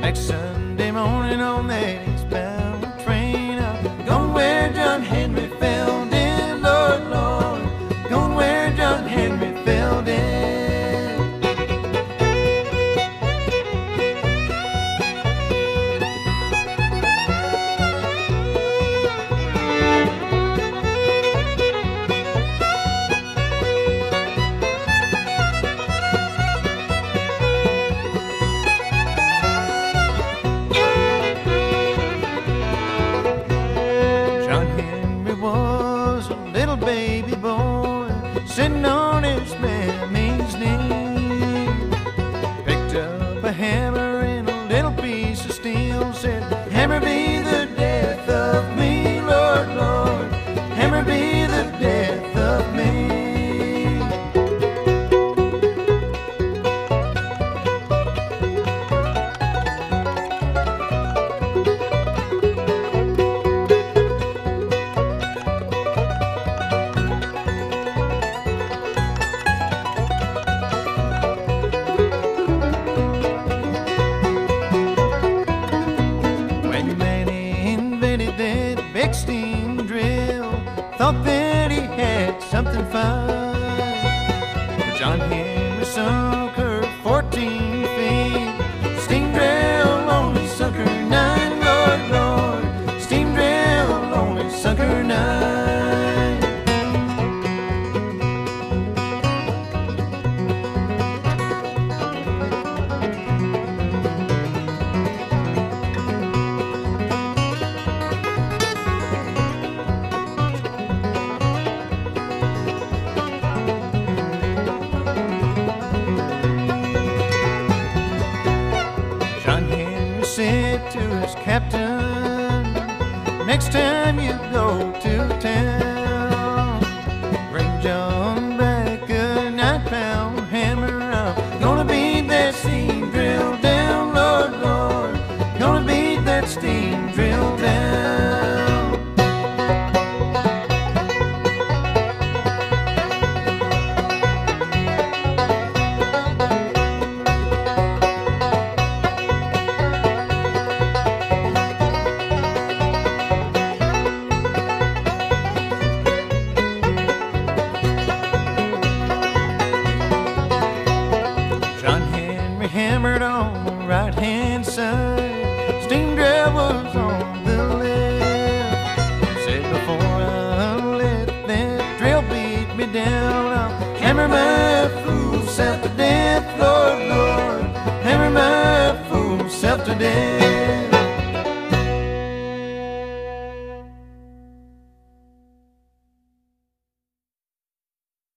Next Sunday morning on that eastbound train, I'm going where John Henry fell in, Lord, Lord, going where John Henry fell in. Was a little baby boy sitting on his mammy's knee. Picked up a hammer and a little piece of steel, said, "Hammer be the death of me, Lord, Lord, hammer be the death of me." Big steam drill, thought that he had something fine. John Henry sunk her 14 feet. Steam drill only sunk her 9, Lord, Lord. Steam drill only sunk her 9. Said to his captain, "Next time you go to town, bring John back a 9-pound hammer. I'm gonna beat that steam drill down, Lord, Lord, gonna beat that steam drill down." Hammered on the right-hand side, steam drill was on the left. Said, "Before I let that drill beat me down, I'll hammer my fool self to death, Lord, Lord, hammer my fool self to death."